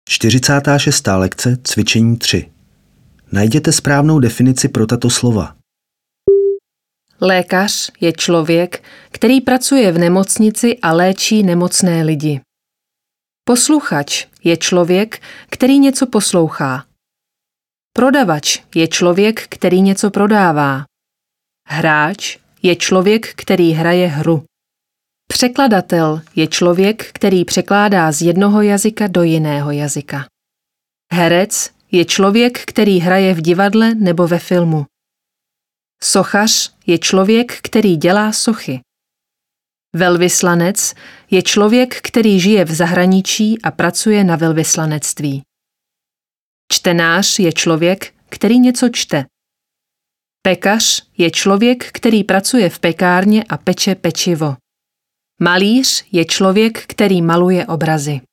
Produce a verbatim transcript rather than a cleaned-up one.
čtyřicátá šestá lekce, cvičení tři. Najděte správnou definici pro tato slova. Lékař je člověk, který pracuje v nemocnici a léčí nemocné lidi. Posluchač je člověk, který něco poslouchá. Prodavač je člověk, který něco prodává. Hráč je člověk, který hraje hru. Překladatel je člověk, který překládá z jednoho jazyka do jiného jazyka. Herec je člověk, který hraje v divadle nebo ve filmu. Sochař je člověk, který dělá sochy. Velvyslanec je člověk, který žije v zahraničí a pracuje na velvyslanectví. Čtenář je člověk, který něco čte. Pekař je člověk, který pracuje v pekárně a peče pečivo. Malíř je člověk, který maluje obrazy.